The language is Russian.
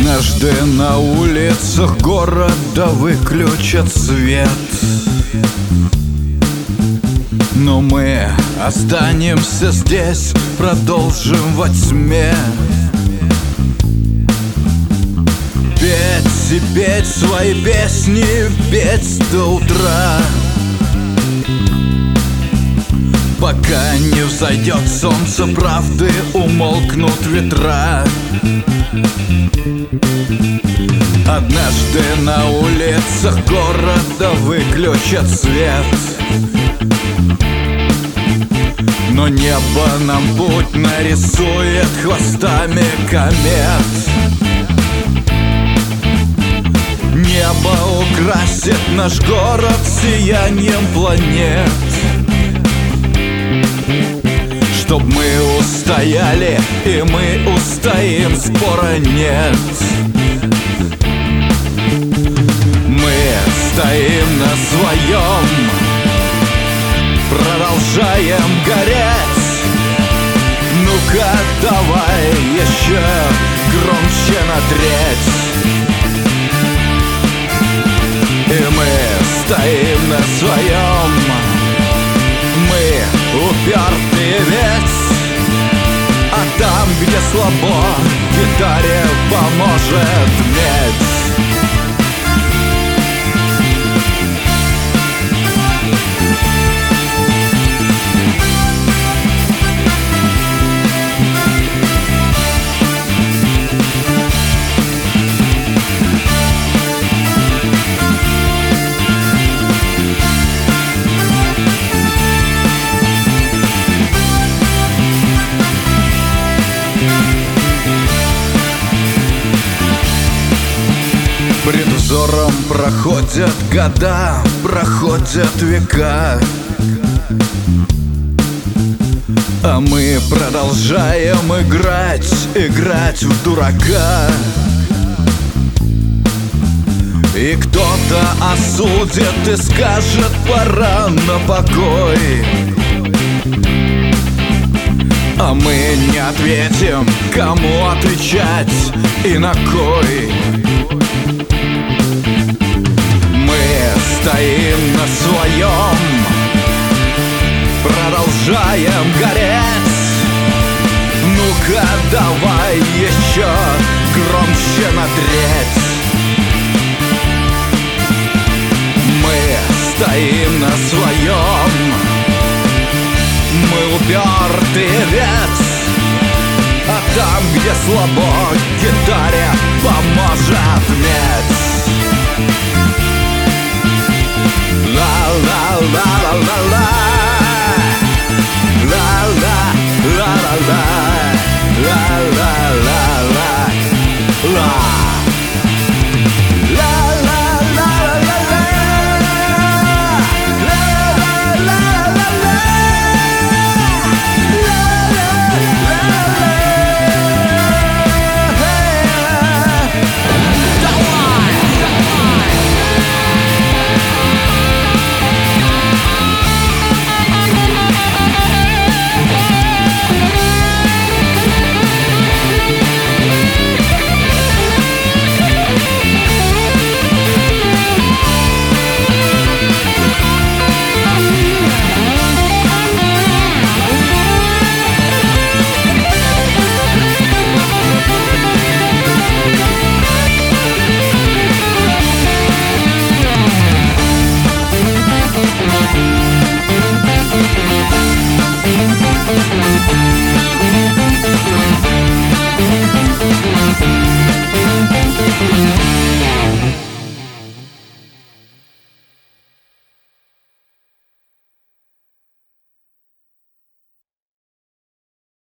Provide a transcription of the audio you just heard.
Однажды на улицах города выключат свет, но мы останемся здесь, продолжим во тьме петь и петь свои песни, петь до утра, пока не взойдет солнце правды, умолкнут ветра. Однажды на улицах города выключат свет, но небо нам путь нарисует хвостами комет. Небо украсит наш город сиянием планет, чтоб мы устояли, и мы устоим, спора нет. Мы стоим на своем, продолжаем гореть. Ну-ка, давай еще громче на треть. И мы стоим на своем, мы упертые ведь. А там, где слабо, гитаре поможет медь. Пред взором проходят года, проходят века, а мы продолжаем играть в дурака. И кто-то осудит и скажет: пора на покой. А мы не ответим, кому отвечать и на кой. Мы стоим на своем, продолжаем гореть. Ну-ка, давай еще громче на треть. Мы стоим на своем, мы упертые ведь. А там, где слабо, гитаре поможет медь. La la la la la la.